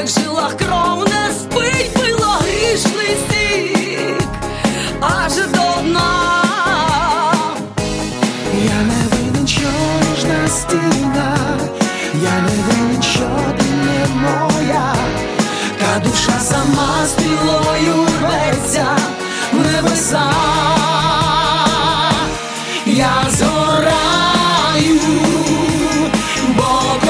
моїх жилах кров не спить, пила грішний сік аж до дна. Я не винен, що ніжна стіна, я не винен, що ти не моя, та душа сама стрілою рветься в небеса. Я згораю, бо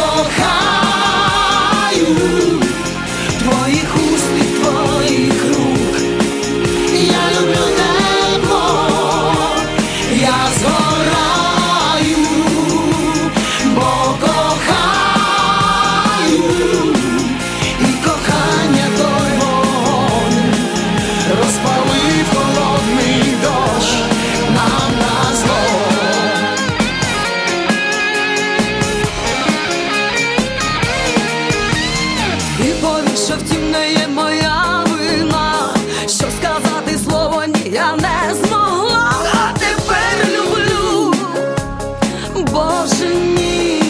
кохаю твоїх уст і твоїх рук. Я люблю тепло, я згораю, бо кохаю, і кохання той вогонь розпалив холодний дощ нам на зло. І повір, що втім не є моя вина, що сказати слово ні я не змогла, а тепер люблю, Боже, ні.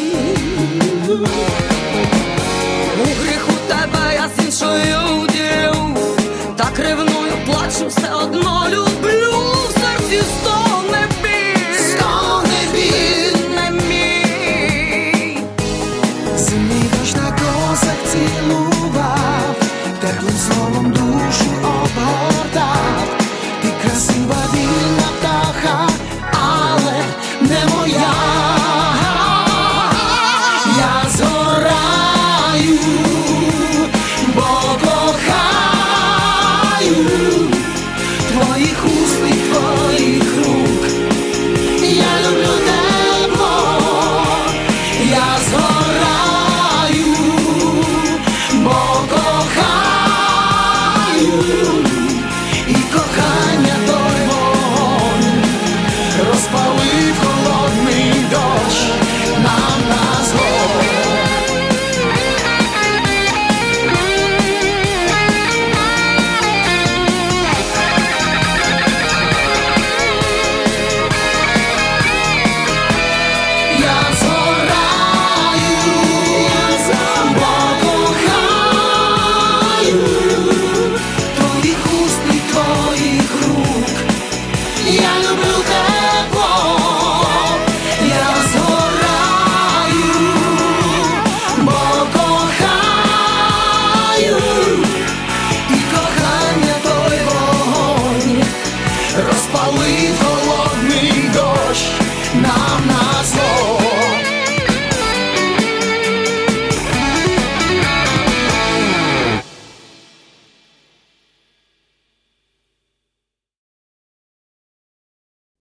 У гріху тебе я з іншою ділю, так ревную, плачу, все одно люблю, в серці стогне біль, не мій. Зимний дощ на косах цілував, теплим словом душу обгортав. Ти красива вільна птаха, але не моя. Я згораю, бо кохаю твоїх уст і твоїх рук. Я люблю тепло, я згораю, бо кохаю, і кохання той вогонь розпалив холодний дощ нам на